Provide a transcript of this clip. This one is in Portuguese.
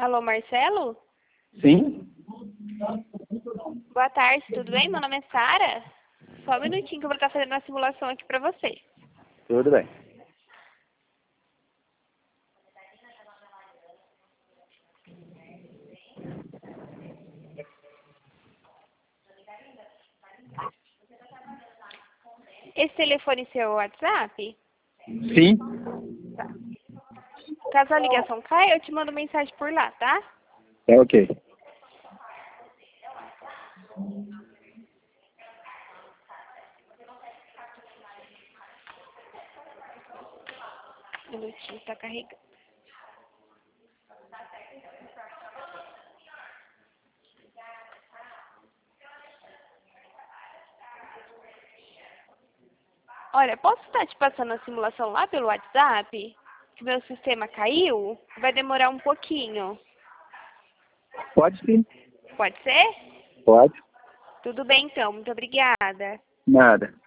Alô, Marcelo? Sim? Boa tarde, tudo bem? Meu nome é Sara. Só um minutinho que eu vou estar fazendo uma simulação aqui pra você. Tudo bem. Esse telefone seu é o WhatsApp? Sim? Tá. Caso a ligação caia, eu te mando mensagem por lá, tá? É ok. Um minutinho, tá carregando. Olha, posso estar te passando a simulação lá pelo WhatsApp? Que meu sistema caiu? Vai demorar um pouquinho. Pode sim. Pode ser? Pode. Tudo bem, então. Muito obrigada. Nada.